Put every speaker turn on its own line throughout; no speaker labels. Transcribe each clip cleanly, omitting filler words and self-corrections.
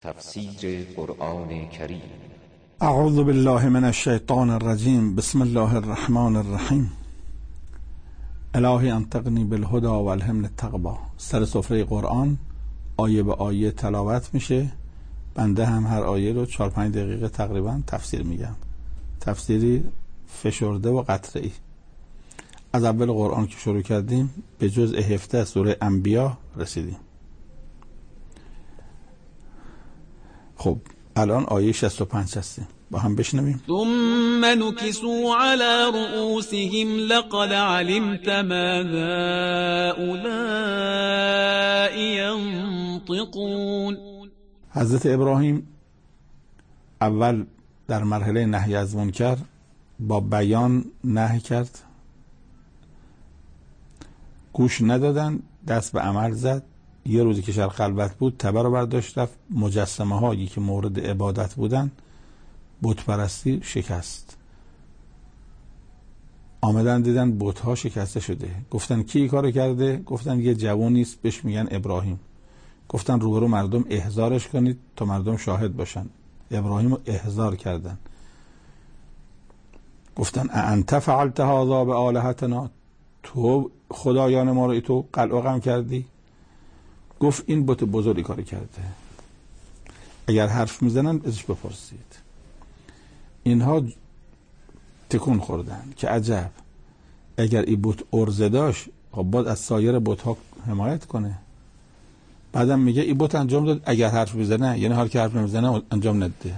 تفسیر قرآن کریم.
اعوذ بالله من الشیطان الرجیم. بسم الله الرحمن الرحیم. الهی انطقنی بالهدى و الهمنی التقوی. سر سفره قرآن آیه به آیه تلاوت میشه. بنده هم هر آیه رو 4-5 دقیقه تقریبا تفسیر میگم. تفسیری فشرده و قطعی. از اول قرآن که شروع کردیم به جزء 17 سوره انبیا رسیدیم. خب الان آیه 65 هستیم، با هم بشنویم.
ثم نكسوا على رؤوسهم لقد علمت ماذا هؤلاء ينطقون.
حضرت ابراهیم اول در مرحله نهی از منکر با بیان نهی کرد، گوش ندادن، دست به عمل زد. یه روزی که شهر خلوت بود تبر رو برداشت رفت، مجسمه هایی که مورد عبادت بودن بت پرستی شکست. آمدن دیدن بت ها شکسته شده. گفتن کی کارو کرده؟ گفتن یه جوونی است بهش میگن ابراهیم. گفتن روبرو مردم احضارش کنید تا مردم شاهد باشن. ابراهیم رو احضار کردن. گفتن انت فعلت هذا بآلهتنا، تو خدایان ما رو تو قلقم کردی؟ گفت این بت بزرگی کاری کرده. اگر حرف میزنن ازش بپرسید. اینها تکون خوردن که عجب، اگر این بت ارزه داشت خب باید از سایر بت ها حمایت کنه. بعدم میگه این بت انجام داد اگر حرف میزنه، یعنی حال که حرف نمیزنه انجام نده.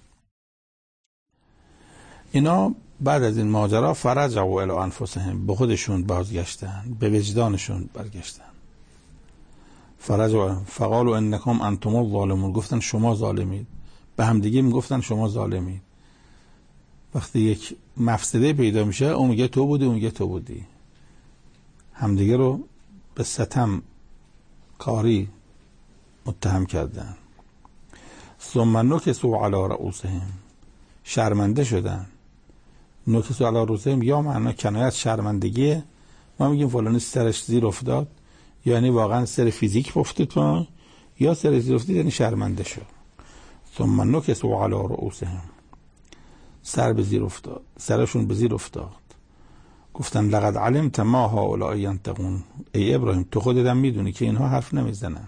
اینا بعد از این ماجرا فرجعوا الی انفسهم، به خودشون بازگشتن، به وجدانشون برگشتن. فرجعوا فقالوا انکم انتم الظالمون، گفتن شما ظالمید. به هم دیگه میگفتن شما ظالمید. وقتی یک مفسده پیدا میشه اون میگه تو بودی، اون میگه تو بودی. همدیگه رو به ستم کاری متهم کردن. ثم نکسوا علی رؤوسهم، شرمنده شدن. نکسوا علی رؤوسهم یا معنی کنایت شرمندگیه. ما میگیم فلانی سرش زیر افتاد، یعنی واقعا سر فیزیک افتاد تو، یا سر زیر افتاد یعنی شرمنده شد. ثم نکسوا علی رؤوسهم، سر به زیر افتاد، سرشون به زیر افتاد. گفتن لقد علمت ما هؤلاء ینطقون، ای ابراهیم تو خودت هم میدونی که اینها حرف نمیزنن.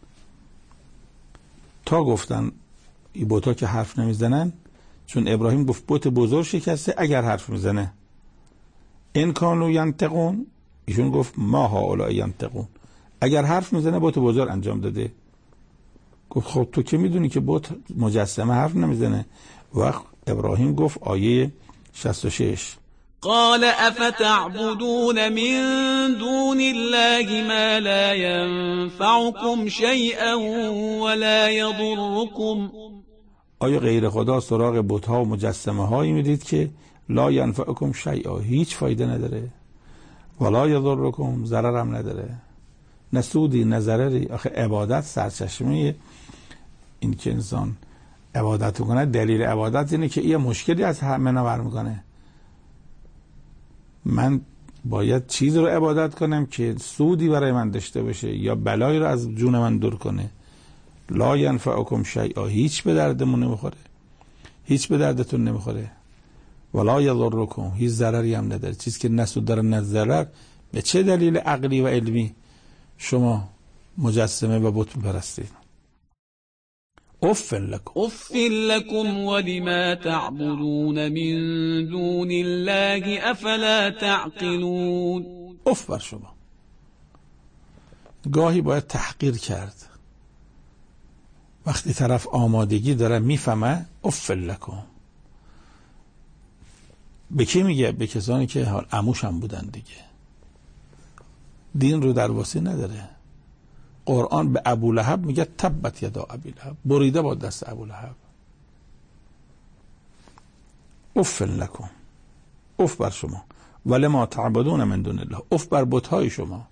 تا گفتن این بوتا که حرف نمیزنن، چون ابراهیم گفت بت بزرگ شکسته اگر حرف میزنه. ان کانوا ینطقون، ایشون گفت ما هؤلاء ینطقون، اگر حرف میزنه بت بزرگ انجام داده. گفت خب تو که میدونی که بت مجسمه حرف نمیزنه. وقت ابراهیم گفت آیه 66
قال افتعبدون من دون الله ما لا ينفعكم شيئا ولا يضركم.
آیا غیر خدا سراغ بت ها و مجسمه هایی میدید که لا ینفعکم شیئا، هیچ فایده نداره، ولا یضرکم، ضرر هم نداره، نه سودی نه ضرری. آخه عبادت سرچشمه این که انسان عبادت کنه، دلیل عبادت اینه که یه مشکلی از همه نور میکنه. من باید چیز رو عبادت کنم که سودی برای من داشته باشه یا بلایی رو از جون من دور کنه. لا ینفعکم شیئا، هیچ به دردمون نمیخوره، هیچ به دردتون نمیخوره. ولا یضرکم، هیچ ضرری هم نداره. چیزی که نه سود داره نه ضرر، به چه دلیل عقلی و علمی شما مجسمه و بت می‌پرستید؟ اف
لكم ولما تعبدون من دون الله افلا تعقلون.
اف بر شما. گاهی باید تحقیر کرد. وقتی طرف آمادگی داره میفهمه اف لکم. به کی میگه؟ به کسانی که حال عموش هم بودن دیگه. دین رو در واسی نداره. قرآن به ابولهب میگه تبت یدا ابولهب، بریده با دست ابولهب. اف لکم، اف بر شما. ولما تعبدون من دون الله، اف بر بت‌های شما.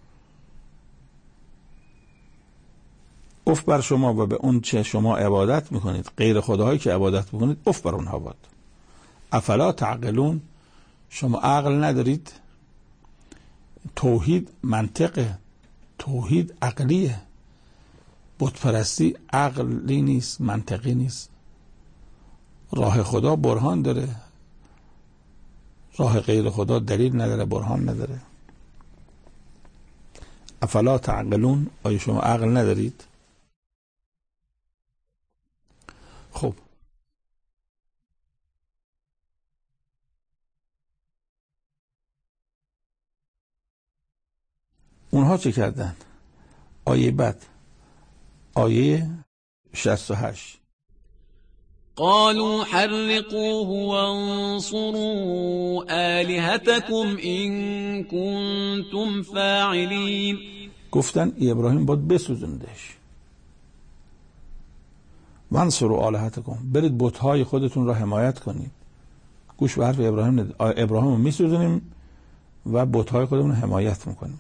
اف بر شما و به اون چه شما عبادت میکنید، غیر خداهایی که عبادت میکنید، اف بر اونها باد. افلا تعقلون، شما عقل ندارید؟ توحید منطقه، توحید عقلیه. بت پرستی عقلی نیست، منطقی نیست. راه خدا برهان داره، راه غیر خدا دلیل نداره، برهان نداره. افلا تعقلون، آیا شما عقل ندارید؟ خب اونها چه کردن؟ آیه بعد، آیه 68.
قالوا حرقوه وانصروا آلهتكم إن كنتم فاعلين.
گفتن ابراهیم باید بسوزندش. وانصروا آلهتکم، برید بت‌های خودتون را حمایت کنید. گوش به حرف ابراهیم ندید. ابراهیم رو میسوزونیم و بت‌های خودمون رو حمایت میکنیم.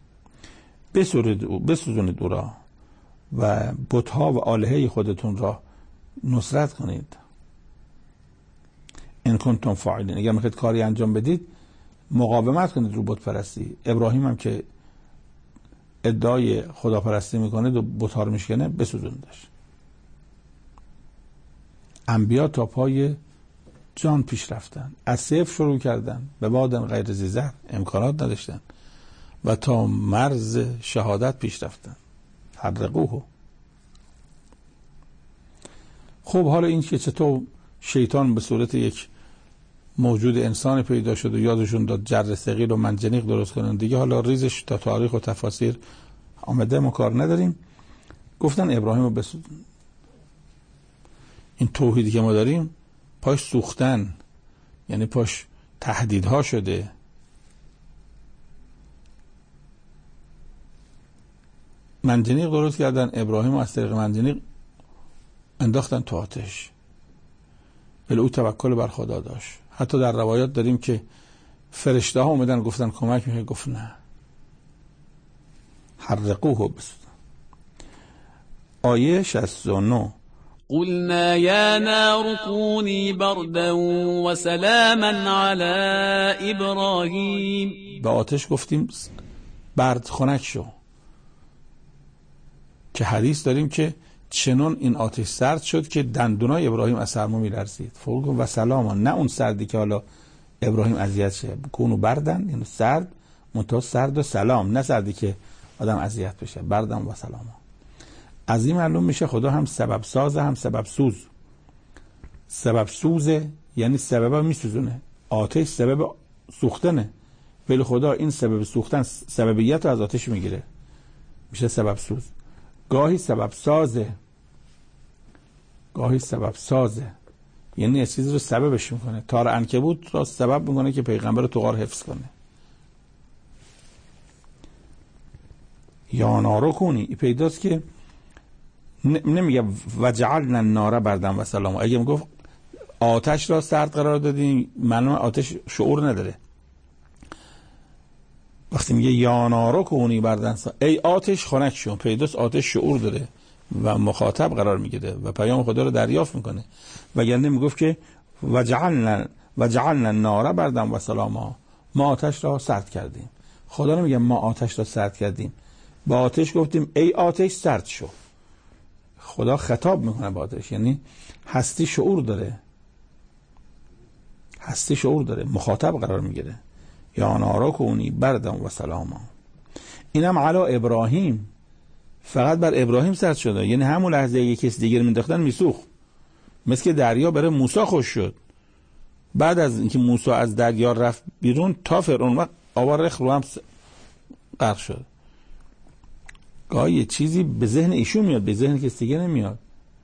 بسوزونید او را و بت‌ها و آلهه خودتون را نصرت کنید. ان کنتم فاعلین، اگر میخواید کاری انجام بدید مقاومت کنید رو بت پرستی. ابراهیم هم که ادعای خداپرستی میکنه و بت‌ها رو میشکنه، بسوزوندش. انبیا تا پای جان پیش رفتن، از صفر شروع کردن، به بادن غیر ذی زرع، امکانات نداشتن و تا مرز شهادت پیش رفتن. حرقوه. خب حالا این که چطور شیطان به صورت یک موجود انسان پیدا شد و یادشون داد جر ثقیل و منجنیق درست کنن دیگه، حالا ریزش تا تاریخ و تفاسیر آمده، ما کار نداریم. گفتن ابراهیم رو بسوزن. این توحیدی که ما داریم پاش سوختن، یعنی پاش تهدیدها شده. منجنیق درست کردن، ابراهیم رو از طریق منجنیق انداختن تو آتش. ولی او توکل بر خدا داشت. حتی در روایات داریم که فرشته ها اومدن گفتن کمک میشه، گفت نه. حرقوه بسوزن. آیه 69.
قلنا يا نار كوني بردا وسلاما على إبراهيم.
به آتش گفتیم برد خنک شو، که حدیث داریم که چنان این آتش سرد شد که دندونای ابراهیم از سرما میلرزید. فوق و سلاما، نه اون سردی که حالا ابراهیم اذیت شه. کونو بردن یعنی سرد، منتها سرد و سلام، نه سردی که آدم اذیت بشه. بردن و سلاما. از این معلوم میشه خدا هم سبب سازه هم سبب سوز. سبب سوزه یعنی سبب میسوزونه. آتش سبب سوختنه، ولی خدا این سبب سوختن سببیت رو از آتش میگیره، میشه سبب سوز. گاهی سبب سازه، گاهی سبب سازه، یعنی یه چیز رو سببش میکنه. تار عنکبوت رو سبب میکنه که پیغمبر رو تو غار حفظ کنه. یا نارو کنی پیداست که نمیگه وجعلنا النار بردا و سلاما. اگه میگفت آتش را سرد قرار دادیم، معلومه آتش شعور نداره. وقتی میگه یا نارو کنی بردا، ای آتش خنک شو، پیداست آتش شعور داره و مخاطب قرار میگیره و پیام خدا رو دریافت میکنه. وگرنه میگفت که وجعلنا النار بردا و سلاما، ما آتش را سرد کردیم. خدا نمیگه ما آتش را سرد کردیم، با آتش گفتیم ای آتش سرد شو. خدا خطاب میکنه با آتش، یعنی هستی شعور داره، هستی شعور داره، مخاطب قرار میگیره. یا نارا کونی بردم و سلاما. اینم علی ابراهیم، فقط بر ابراهیم سرد شده، یعنی همون لحظه یک کس دیگر مینداختن میسوخت. مثل که دریا برای موسی خوش شد. بعد از اینکه موسی از دریا رفت بیرون تا فرعون وقت آوار رخ رو هم غرق شد. گاهی یه چیزی به ذهن ایشون میاد، به ذهن کسی دیگه نمیاد.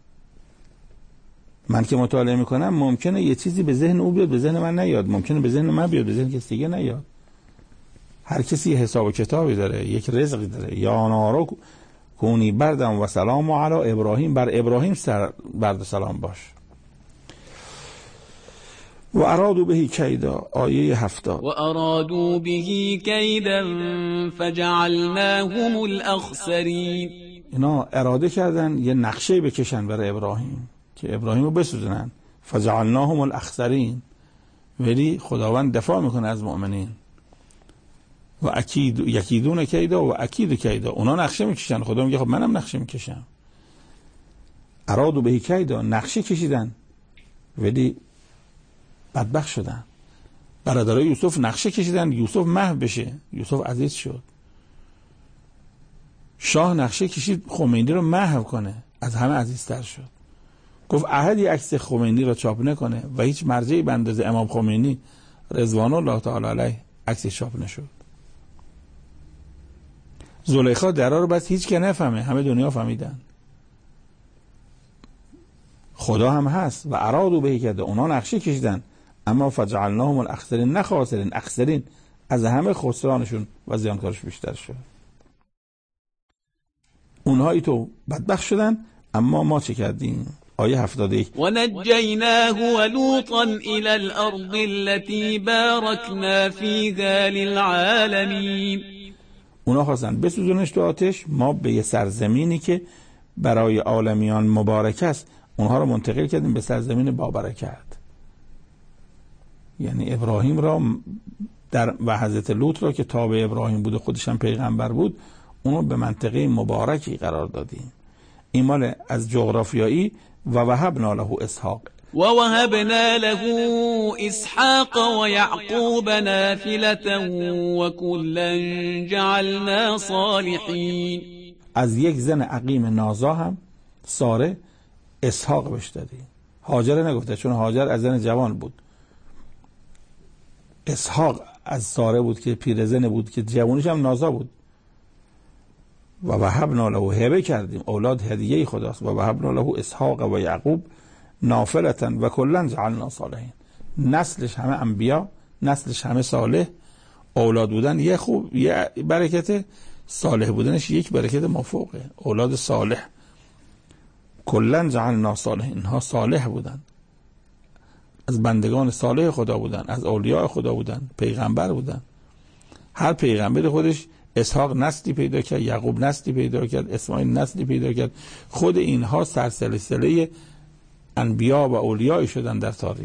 من که مطالعه میکنم ممکنه یه چیزی به ذهن او بیاد، به ذهن من نیاد. ممکنه به ذهن من بیاد، به ذهن کسی دیگه نیاد. هر کسی یه حساب و کتابی داره، یک رزقی داره. یا نارو کونی بردم و سلام و علی ابراهیم، بر ابراهیم برد و سلام باش. و ارادو بهی کیدا، آیه 70.
و ارادو بهی کیدا فجعلناهم الاخسرین.
اینا اراده کردن یه نقشه بکشن برای ابراهیم که ابراهیم رو بسوزنن. فجعلناهم الاخسرین، ولی خداوند دفاع میکنه از مؤمنین. و اکید یکیدون کیدا و اکید کیدا، اونا نقشه میکشن، خدا میگه خب منم نقشه میکشم. ارادوا به کیدا، نقشه کشیدن ولی بدبخت شدن. برادرای یوسف نقشه کشیدن یوسف محو بشه، یوسف عزیز شد. شاه نقشه کشید خمینی رو محو کنه، از همه عزیزتر شد. گفت احدی عکس خمینی رو چاپ نکنه و هیچ مرجعی به اندازه امام خمینی رضوان الله تعالی علیه عکس چاپ نشد. زلیخا درا رو بس هیچ که نفهمه، همه دنیا فهمیدن. خدا هم هست و ارادوا به کیدا، اونا نقشه کشیدن اما فجعلناهم الاخسرین، نه خاسرین، اخسرین، از همه خسرانشون و زیانکارش بیشتر شد. اونهایی تو بدبخت شدن اما ما چه کردیم؟ آیه 71
و نجیناه و لوطا الى الارض التي باركنا فيها للعالمین.
اونا خواستن بسوزونش تو آتش، ما به یه سرزمینی که برای عالمیان مبارک است اونها رو منتقل کردیم به سرزمین بابرکت. یعنی ابراهیم را و حضرت لوط را که تابع ابراهیم بود و خودش هم پیغمبر بود، اونو به منطقه مبارکی قرار دادیم. این مال از جغرافیایی. و وهبنا له اسحاق،
و وهبنا له اسحاق و یعقوب نافلة و کلا جعلنا صالحین.
از یک زن عقیم نازا هم ساره اسحاق بهش دادیم. هاجر نگفته چون هاجر از زن جوان بود. اسحاق از ساره بود که پیرزن بود که جوانش هم نازا بود. و وهبنا له، هبه کردیم، اولاد هدیه خداست. و وهبنا له اسحاق و یعقوب نافلة و کلا جعلنا صالحین. نسلش همه انبیا، نسلش همه صالح. اولاد بودن یه خوب، یه برکت، صالح بودنش یک برکت مفوقه. اولاد صالح. کلا جعلنا صالحین، اینها صالح بودن، از بندگان صالح خدا بودن، از اولیاء خدا بودن، پیغمبر بودن. هر پیغمبر خودش اسحاق نسلی پیدا کرد، یعقوب نسلی پیدا کرد، اسماعیل نسلی پیدا کرد. خود اینها سلسله انبیا و اولیاء شدن در تاریخ.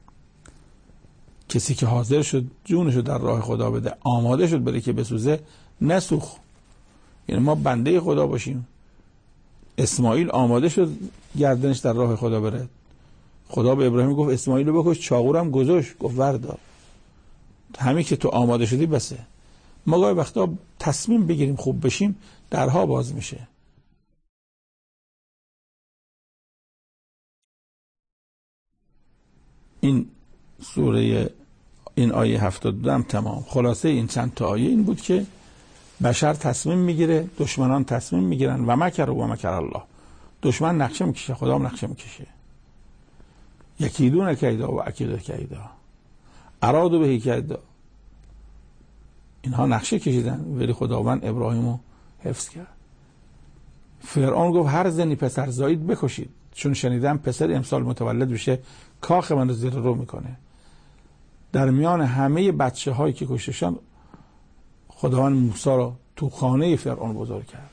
کسی که حاضر شد جونشو در راه خدا بده، آماده شد برای که بسوزه، نسوخ. یعنی ما بنده خدا باشیم. اسماعیل آماده شد گردنش در راه خدا بره. خدا به ابراهیم گفت اسماعیل رو بکش، چاقورم گذاشت، گفت وردار. همین که تو آماده شدی بسه. ما گاهی وقتا تصمیم بگیریم خوب بشیم، درها باز میشه. این سوره، این آیه 72 هم تمام. خلاصه این چند تا آیه این بود که بشر تصمیم میگیره، دشمنان تصمیم میگیرن. و مکر و مکر الله، دشمن نقشه میکشه، خدا هم نقشه میکشه. یکیدون کیدا و اکید کیدا، ارادوا به کیدا. اینها نقشه کشیدن ولی خداوند ابراهیمو حفظ کرد. فرعون گفت هر زنی پسر زایید بکشید، چون شنیدم پسر امسال متولد بشه کاخ من رو زیر رو میکنه. در میان همه بچه هایی که کشتشن خداوند موسی رو تو خانه فرعون بزرگ کرد.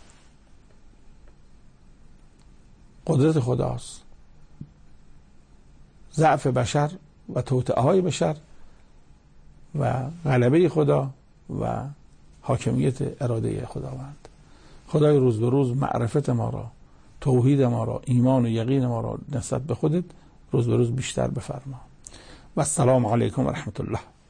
قدرت خداست. ضعف بشر و توطئه های بشر و غلبه خدا و حاکمیت اراده خداوند. خدای روز به روز معرفت ما را، توحید ما را، ایمان و یقین ما را نسبت به خودت روز به روز بیشتر بفرما. و السلام علیکم و رحمت الله.